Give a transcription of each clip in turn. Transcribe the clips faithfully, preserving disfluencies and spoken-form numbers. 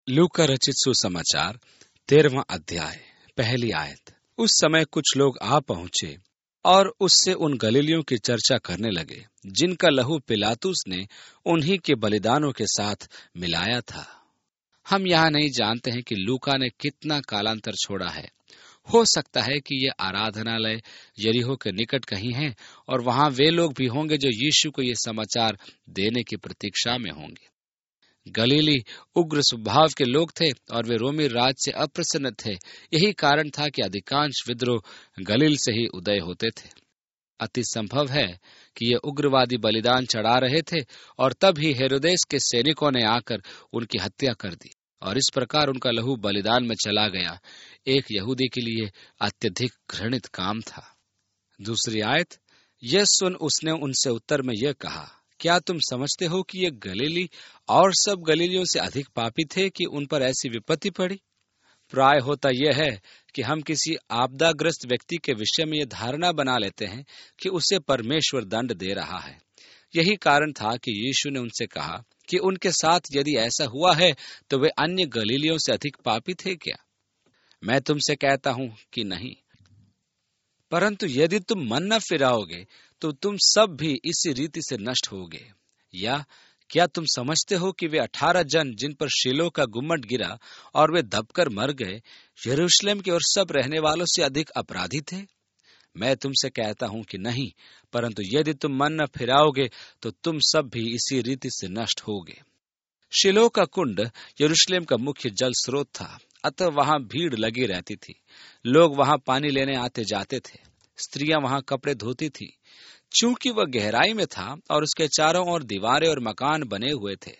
लूका रचित सुसमाचार तेरहवां अध्याय पहली आयत। उस समय कुछ लोग आ पहुंचे और उससे उन गलीलियों की चर्चा करने लगे जिनका लहू पिलातुस ने उन्हीं के बलिदानों के साथ मिलाया था। हम यहाँ नहीं जानते हैं कि लूका ने कितना कालांतर छोड़ा है। हो सकता है कि ये आराधनालय यरीहो के निकट कहीं है और वहां वे लोग भी होंगे जो यीशु को ये समाचार देने की प्रतीक्षा में होंगे। गलीली उग्र स्वभाव के लोग थे और वे रोमी राज से अप्रसन्न थे। यही कारण था कि अधिकांश विद्रोह गलील से ही उदय होते थे। अति संभव है कि ये उग्रवादी बलिदान चढ़ा रहे थे और तब ही हेरोदेस के सैनिकों ने आकर उनकी हत्या कर दी और इस प्रकार उनका लहू बलिदान में चला गया। एक यहूदी के लिए अत्यधिक घृणित काम था। दूसरी आयत। यह सुन उसने उनसे उत्तर में यह कहा, क्या तुम समझते हो कि ये गलीली और सब गलीलियों से अधिक पापी थे कि उन पर ऐसी विपत्ति पड़ी? प्राय होता यह है कि हम किसी आपदाग्रस्त व्यक्ति के विषय में यह धारणा बना लेते हैं कि उसे परमेश्वर दंड दे रहा है। यही कारण था कि यीशु ने उनसे कहा कि उनके साथ यदि ऐसा हुआ है तो वे अन्य गलीलियों से अधिक पापी थे क्या? मैं तुमसे कहता हूं कि नहीं, परंतु यदि तुम मन न फिराओगे तो तुम सब भी इसी रीति से नष्ट होगे। या क्या तुम समझते हो कि वे अठारह जन जिन पर शीलो का गुम्मट गिरा और वे दबकर मर गए, यरूशलेम के और सब रहने वालों से अधिक अपराधी थे? मैं तुमसे कहता हूं कि नहीं, परंतु यदि तुम मन न फिराओगे तो तुम सब भी इसी रीति से नष्ट होगे। शीलो का कुंड यरूशलेम का मुख्य जल स्रोत था, अतः वहां भीड़ लगी रहती थी। लोग वहां पानी लेने आते जाते थे। स्त्रियां वहां कपड़े धोती थी। चूंकि वह गहराई में था और उसके चारों ओर दीवारें और मकान बने हुए थे,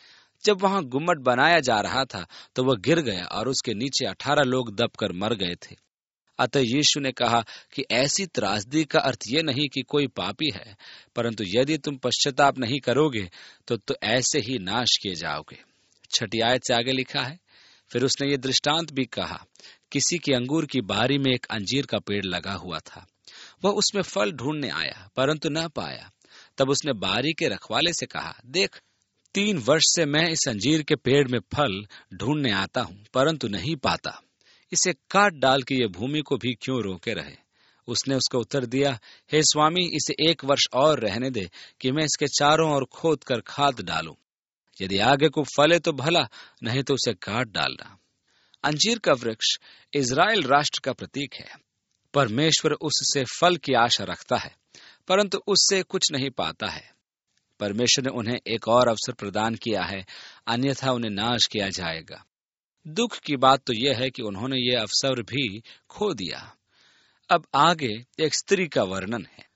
जब वहां गुम्मट बनाया जा रहा था तो वह गिर गया और उसके नीचे अठारह लोग दबकर मर गए थे। अतः यीशु ने कहा कि ऐसी त्रासदी का अर्थ यह नहीं कि कोई पापी है, परंतु यदि तुम पश्चाताप नहीं करोगे तो, तो ऐसे ही नाश किए जाओगे। छठी आयत से आगे लिखा है, फिर उसने ये दृष्टांत भी कहा, किसी की अंगूर की बारी में एक अंजीर का पेड़ लगा हुआ था। वह उसमें फल ढूंढने आया परंतु न पाया। तब उसने बारी के रखवाले से कहा, देख, तीन वर्ष से मैं इस अंजीर के पेड़ में फल ढूंढने आता हूं परंतु नहीं पाता। इसे काट डाल के ये भूमि को भी क्यों रोके रहे? उसने उसको उत्तर दिया, हे स्वामी, इसे एक वर्ष और रहने दे कि मैं इसके चारों ओर खोद कर खाद डालूं। यदि आगे को फले तो भला, नहीं तो उसे काट डालना। अंजीर का वृक्ष इज़राइल राष्ट्र का प्रतीक है। परमेश्वर उससे फल की आशा रखता है परंतु उससे कुछ नहीं पाता है। परमेश्वर ने उन्हें एक और अवसर प्रदान किया है, अन्यथा उन्हें नाश किया जाएगा। दुख की बात तो यह है कि उन्होंने ये अवसर भी खो दिया। अब आगे एक स्त्री का वर्णन है।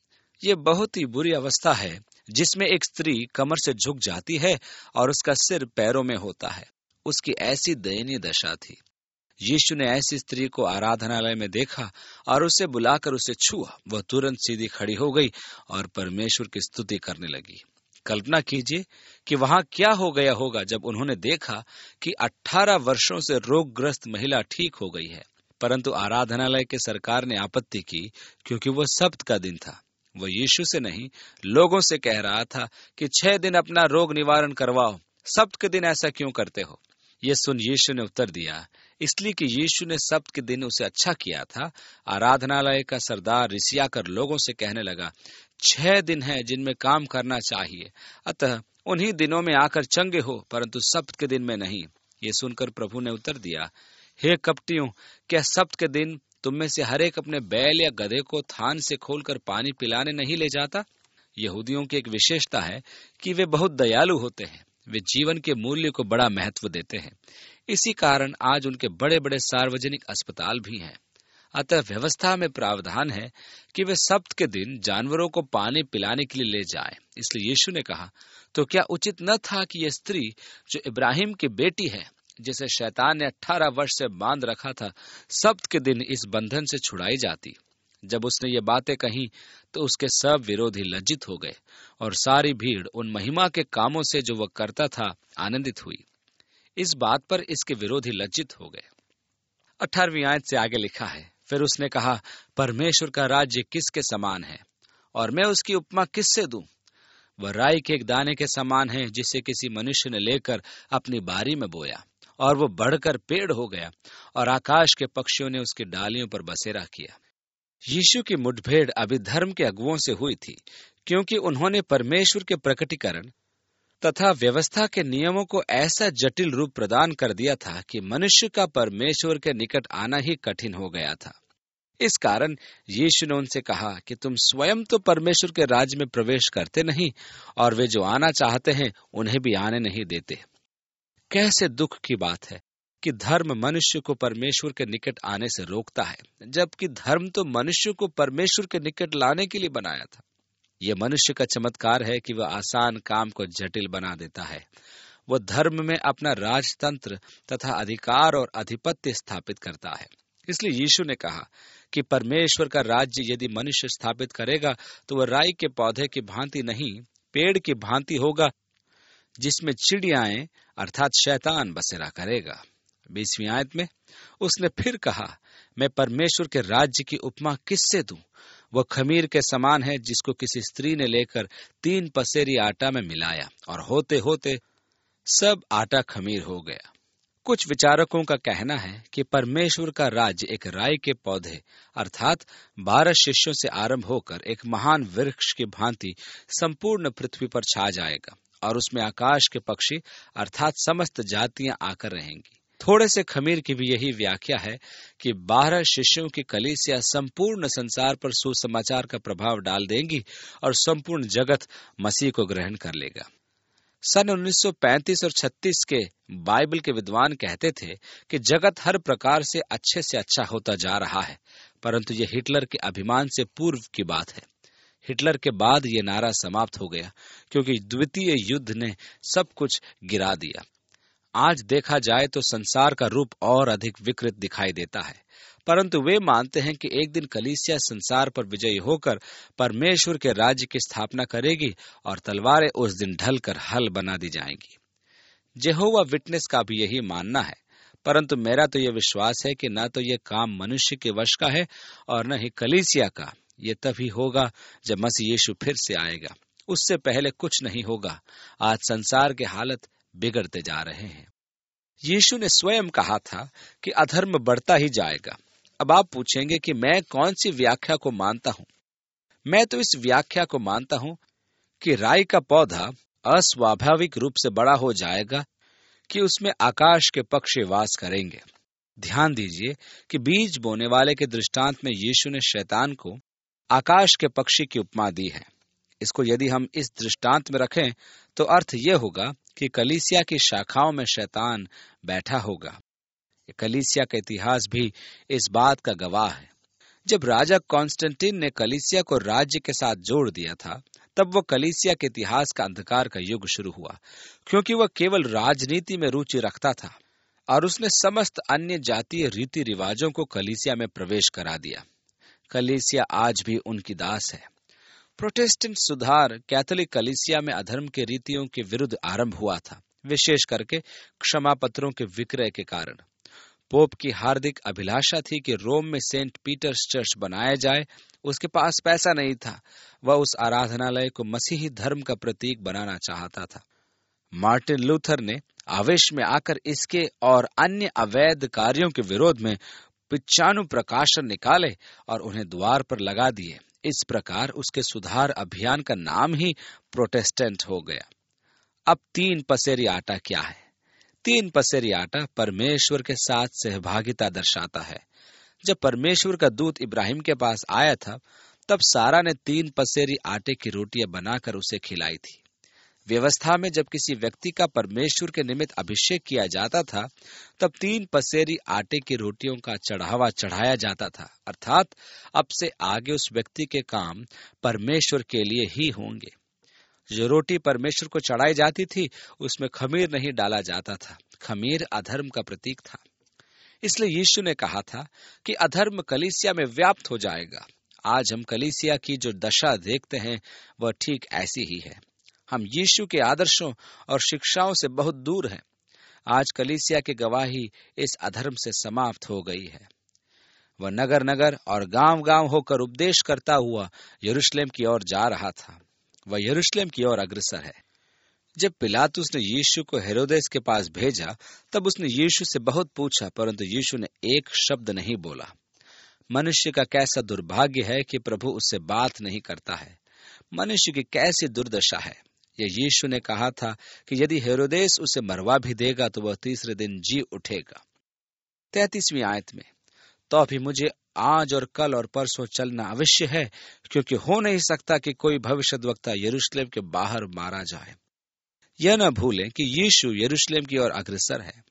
ये बहुत ही बुरी अवस्था है जिसमें एक स्त्री कमर से झुक जाती है और उसका सिर पैरों में होता है। उसकी ऐसी दयनीय दशा थी। यीशु ने ऐसी स्त्री को आराधनालय में देखा और उसे बुलाकर उसे छुआ। वह तुरंत सीधी खड़ी हो गई और परमेश्वर की स्तुति करने लगी। कल्पना कीजिए कि वहां क्या हो गया होगा जब उन्होंने देखा कि अठारह वर्षों से रोगग्रस्त महिला ठीक हो गई है। परंतु आराधनालय के सरकार ने आपत्ति की क्योंकि वह सब्त का दिन था। वह यीशु से नहीं, लोगों से कह रहा था कि छह दिन अपना रोग निवारण करवाओ, सब्त के दिन ऐसा क्यों करते हो? यह सुन यीशु ने उत्तर दिया, इसलिए कि यीशु ने सब्त के दिन उसे अच्छा किया था। आराधनालय का सरदार रिसियाकर लोगों से कहने लगा, छह दिन है जिनमें काम करना चाहिए, अतः उन्हीं दिनों में आकर चंगे हो, परंतु सब्त के दिन में नहीं। ये सुनकर प्रभु ने उत्तर दिया, हे कपटियों, क्या सब्त के दिन तुम में से हर एक अपने बैल या गधे को थान से खोलकर पानी पिलाने नहीं ले जाता? यहूदियों की एक विशेषता है कि वे बहुत दयालु होते हैं। वे जीवन के मूल्य को बड़ा महत्व देते हैं। इसी कारण आज उनके बड़े बड़े सार्वजनिक अस्पताल भी हैं। अतः व्यवस्था में प्रावधान है कि वे सब्त के दिन जानवरों को पानी पिलाने के लिए ले जाएं। इसलिए यीशु ने कहा, तो क्या उचित न था कि यह स्त्री जो इब्राहिम की बेटी है, जिसे शैतान ने अठारह वर्ष से बांध रखा था, सब्त के दिन इस बंधन से छुड़ाई जाती? जब उसने ये बातें कही तो उसके सब विरोधी लज्जित हो गए और सारी भीड़ उन महिमा के कामों से जो वह करता था आनंदित हुई। इस बात पर इसके विरोधी लज्जित हो गए। अठारहवीं आयत से आगे लिखा है, फिर उसने कहा, परमेश्वर का राज्य किसके समान है और मैं उसकी उपमा किससे दूं? वह राई के एक दाने के समान है जिसे किसी मनुष्य ने लेकर अपनी बारी में बोया और वो बढ़कर पेड़ हो गया और आकाश के पक्षियों ने उसकी डालियों पर बसेरा किया। यीशु की मुठभेड़ अभी धर्म के अगुओं से हुई थी, क्योंकि उन्होंने परमेश्वर के प्रकटीकरण तथा व्यवस्था के नियमों को ऐसा जटिल रूप प्रदान कर दिया था कि मनुष्य का परमेश्वर के निकट आना ही कठिन हो गया था। इस कारण यीशु ने उनसे कहा कि तुम स्वयं तो परमेश्वर के राज्य में प्रवेश करते नहीं, और वे जो आना चाहते हैं उन्हें भी आने नहीं देते। कैसे दुख की बात है कि धर्म मनुष्य को परमेश्वर के निकट आने से रोकता है, जबकि धर्म तो मनुष्य को परमेश्वर के निकट लाने के लिए बनाया था। यह मनुष्य का चमत्कार है कि वह आसान काम को जटिल बना देता है। वह धर्म में अपना राजतंत्र तथा अधिकार और आधिपत्य स्थापित करता है। इसलिए यीशु ने कहा कि परमेश्वर का राज्य यदि मनुष्य स्थापित करेगा तो वह राई के पौधे की भांति नहीं, पेड़ की भांति होगा, जिसमें चिड़ियाएं अर्थात शैतान बसेरा करेगा। बीसवीं आयत में उसने फिर कहा, मैं परमेश्वर के राज्य की उपमा किससे दूं? वह खमीर के समान है जिसको किसी स्त्री ने लेकर तीन पसेरी आटा में मिलाया, और होते होते सब आटा खमीर हो गया। कुछ विचारकों का कहना है कि परमेश्वर का राज्य एक राई के पौधे अर्थात बारह शिष्यों से आरंभ होकर एक महान वृक्ष की भांति संपूर्ण पृथ्वी पर छा जाएगा, और उसमें आकाश के पक्षी अर्थात समस्त जातियां आकर रहेंगी। थोड़े से खमीर की भी यही व्याख्या है कि बारह शिष्यों की कलीसिया संपूर्ण संसार पर सुसमाचार का प्रभाव डाल देंगी और संपूर्ण जगत मसीह को ग्रहण कर लेगा। सन उन्नीस सौ पैंतीस और छत्तीस के बाइबल के विद्वान कहते थे कि जगत हर प्रकार से अच्छे से अच्छा होता जा रहा है, परंतु यह हिटलर के अभिमान से पूर्व की बात है। हिटलर के बाद ये नारा समाप्त हो गया, क्योंकि द्वितीय युद्ध ने सब कुछ गिरा दिया। आज देखा जाए तो संसार का रूप और अधिक विकृत दिखाई देता है, परंतु वे मानते हैं कि एक दिन कलीसिया संसार पर विजयी होकर परमेश्वर के राज्य की स्थापना करेगी और तलवारें उस दिन ढलकर हल बना दी जाएंगी। जेहोवा विटनेस का भी यही मानना है, परंतु मेरा तो यह विश्वास है कि न तो यह काम मनुष्य के वश का है और न ही कलीसिया का। ये तभी होगा जब मसीह यीशु फिर से आएगा, उससे पहले कुछ नहीं होगा। आज संसार के हालत बिगड़ते जा रहे हैं। यीशु ने स्वयं कहा था कि अधर्म बढ़ता ही जाएगा। अब आप पूछेंगे कि मैं कौन सी व्याख्या को मानता हूं? मैं तो इस व्याख्या को मानता हूं कि राई का पौधा अस्वाभाविक रूप से बड़ा हो जाएगा कि उसमें आकाश के पक्षी वास करेंगे। ध्यान दीजिए कि बीज बोने वाले के दृष्टांत में यीशु ने शैतान को आकाश के पक्षी की उपमा दी है। इसको यदि हम इस दृष्टांत में रखें तो अर्थ यह होगा कि कलीसिया की शाखाओं में शैतान बैठा होगा। कलीसिया का इतिहास भी इस बात का गवाह है। जब राजा कॉन्स्टेंटिन ने कलीसिया को राज्य के साथ जोड़ दिया था, तब वो कलीसिया के इतिहास का अंधकार का युग शुरू हुआ, क्योंकि वह केवल राजनीति में रुचि रखता था और उसने समस्त अन्य जातीय रीति रिवाजों को कलीसिया में प्रवेश करा दिया। कलीसिया आज भी उनकी दास है। प्रोटेस्टेंट सुधार कैथोलिक कलीसिया में अधर्म के रीतियों के विरुद्ध आरंभ हुआ था, विशेष करके क्षमा पत्रों के विक्रय के कारण। पोप की हार्दिक अभिलाषा थी कि रोम में सेंट पीटर्स चर्च बनाया जाए। उसके पास पैसा नहीं था, वह उस आराधनालय को मसीही धर्म का प्रतीक बनाना चाहता था। मार्टिन लूथर ने आवेश में आकर इसके और अन्य अवैध कार्यों के विरोध में पिचानु प्रकाशन निकाले और उन्हें द्वार पर लगा दिए। इस प्रकार उसके सुधार अभियान का नाम ही प्रोटेस्टेंट हो गया। अब तीन पसेरी आटा क्या है? तीन पसेरी आटा परमेश्वर के साथ सहभागिता दर्शाता है। जब परमेश्वर का दूत इब्राहिम के पास आया था, तब सारा ने तीन पसेरी आटे की रोटियां बनाकर उसे खिलाई थी। व्यवस्था में जब किसी व्यक्ति का परमेश्वर के निमित्त अभिषेक किया जाता था, तब तीन पसेरी आटे की रोटियों का चढ़ावा चढ़ाया जाता था, अर्थात अब से आगे उस व्यक्ति के काम परमेश्वर के लिए ही होंगे। जो रोटी परमेश्वर को चढ़ाई जाती थी, उसमें खमीर नहीं डाला जाता था। खमीर अधर्म का प्रतीक था। इसलिए यीशु ने कहा था कि अधर्म कलीसिया में व्याप्त हो जाएगा। आज हम कलीसिया की जो दशा देखते हैं, वह ठीक ऐसी ही है। हम यीशु के आदर्शों और शिक्षाओं से बहुत दूर हैं। आज कलीसिया की गवाही इस अधर्म से समाप्त हो गई है। वह नगर नगर और गांव गांव होकर उपदेश करता हुआ यरूशलेम की ओर जा रहा था। वह यरूशलेम की ओर अग्रसर है। जब पिलातुस ने यीशु को हेरोदेस के पास भेजा, तब उसने यीशु से बहुत पूछा, परंतु यीशु ने एक शब्द नहीं बोला। मनुष्य का कैसा दुर्भाग्य है कि प्रभु उससे बात नहीं करता है। मनुष्य की कैसी दुर्दशा है। ये यीशु ने कहा था कि यदि हेरोदेस उसे मरवा भी देगा तो वह तीसरे दिन जी उठेगा। तैंतीसवीं आयत में, तो अभी मुझे आज और कल और परसों चलना अवश्य है, क्योंकि हो नहीं सकता कि कोई भविष्यद्वक्ता यरूशलेम के बाहर मारा जाए। यह न भूलें कि यीशु यरूशलेम की ओर अग्रसर है।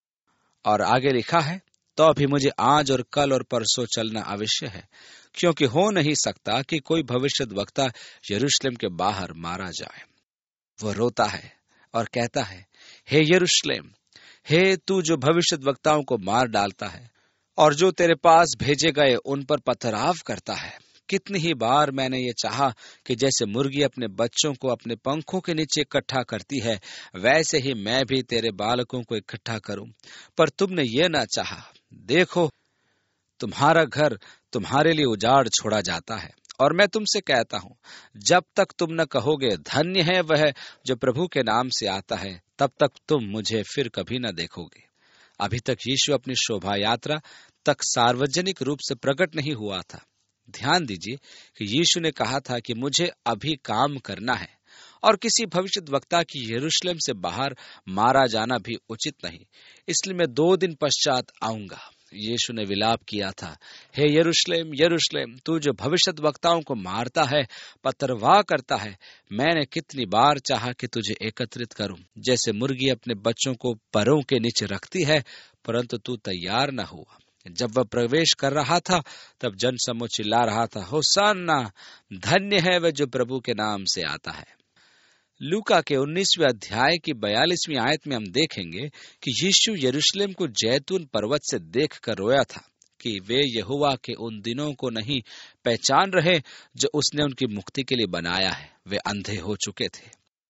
और आगे लिखा है, तो अभी मुझे आज और कल और परसों चलना अवश्य है, क्योंकि हो नहीं सकता कि कोई भविष्यद्वक्ता यरूशलेम के बाहर मारा जाए। वह रोता है और कहता है, हे यरूशलेम, हे तू जो भविष्यद्वक्ताओं को मार डालता है और जो तेरे पास भेजे गए उन पर पथराव करता है। कितनी ही बार मैंने ये चाहा कि जैसे मुर्गी अपने बच्चों को अपने पंखों के नीचे इकट्ठा करती है, वैसे ही मैं भी तेरे बालकों को इकट्ठा करूं, पर तुमने ये ना चाहा। देखो, तुम्हारा घर तुम्हारे लिए उजाड़ छोड़ा जाता है। और मैं तुमसे कहता हूं, जब तक तुम न कहोगे धन्य है वह जो प्रभु के नाम से आता है, तब तक तुम मुझे फिर कभी न देखोगे। अभी तक यीशु अपनी शोभा यात्रा तक सार्वजनिक रूप से प्रकट नहीं हुआ था। ध्यान दीजिए कि यीशु ने कहा था कि मुझे अभी काम करना है और किसी भविष्यद्वक्ता की यरूशलेम से बाहर मारा जाना भी उचित नहीं, इसलिए मैं दो दिन पश्चात आऊंगा। यीशु ने विलाप किया था, हे यरूशलेम यरूशलेम, तू जो भविष्यद्वक्ताओं को मारता है, पथरवाह करता है, मैंने कितनी बार चाहा कि तुझे एकत्रित करूं, जैसे मुर्गी अपने बच्चों को परों के नीचे रखती है, परंतु तू तैयार न हुआ। जब वह प्रवेश कर रहा था, तब जनसमूह चिल्ला रहा था, होसाना, धन्य है वह जो प्रभु के नाम से आता है। लूका के उन्नीसवें अध्याय की बयालीसवीं आयत में हम देखेंगे कि यीशु यरूशलेम को जैतून पर्वत से देखकर रोया था कि वे यहोवा के उन दिनों को नहीं पहचान रहे जो उसने उनकी मुक्ति के लिए बनाया है। वे अंधे हो चुके थे।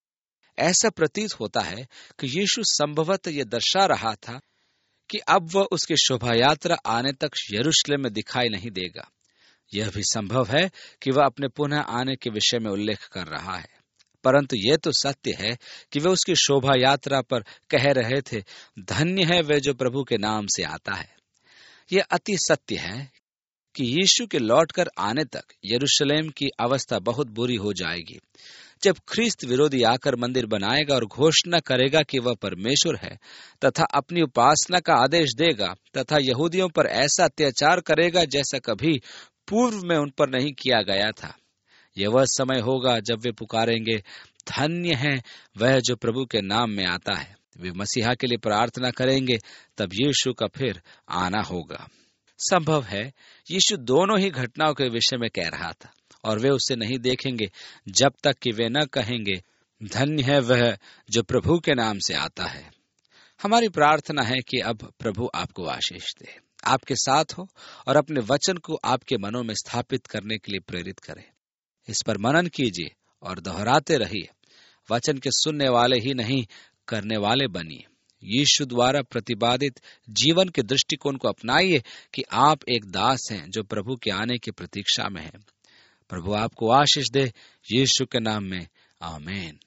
ऐसा प्रतीत होता है कि यीशु संभवतः यह दर्शा रहा था कि अब वह उसकी शोभा यात्रा आने तक यरूशलेम में दिखाई नहीं देगा। यह भी संभव है कि वह अपने पुनः आने के विषय में उल्लेख कर रहा है, परंतु यह तो सत्य है कि वे उसकी शोभा यात्रा पर कह रहे थे, धन्य है वे जो प्रभु के नाम से आता है। यह अति सत्य है कि यीशु के लौटकर आने तक यरूशलेम की अवस्था बहुत बुरी हो जाएगी। जब ख्रिस्त विरोधी आकर मंदिर बनाएगा और घोषणा करेगा कि वह परमेश्वर है तथा अपनी उपासना का आदेश देगा तथा यहूदियों पर ऐसा अत्याचार करेगा जैसा कभी पूर्व में उन पर नहीं किया गया था। यह वह समय होगा जब वे पुकारेंगे, धन्य है वह जो प्रभु के नाम में आता है। वे मसीहा के लिए प्रार्थना करेंगे, तब यीशु का फिर आना होगा। संभव है यीशु दोनों ही घटनाओं के विषय में कह रहा था और वे उसे नहीं देखेंगे जब तक कि वे न कहेंगे, धन्य है वह जो प्रभु के नाम से आता है। हमारी प्रार्थना है कि अब प्रभु आपको आशीष दे, आपके साथ हो और अपने वचन को आपके मनों में स्थापित करने के लिए प्रेरित करे। इस पर मनन कीजिए और दोहराते रहिए। वचन के सुनने वाले ही नहीं, करने वाले बनिए। यीशु द्वारा प्रतिपादित जीवन के दृष्टिकोण को अपनाइए कि आप एक दास हैं जो प्रभु के आने की प्रतीक्षा में है। प्रभु आपको आशीष दे। यीशु के नाम में आमीन।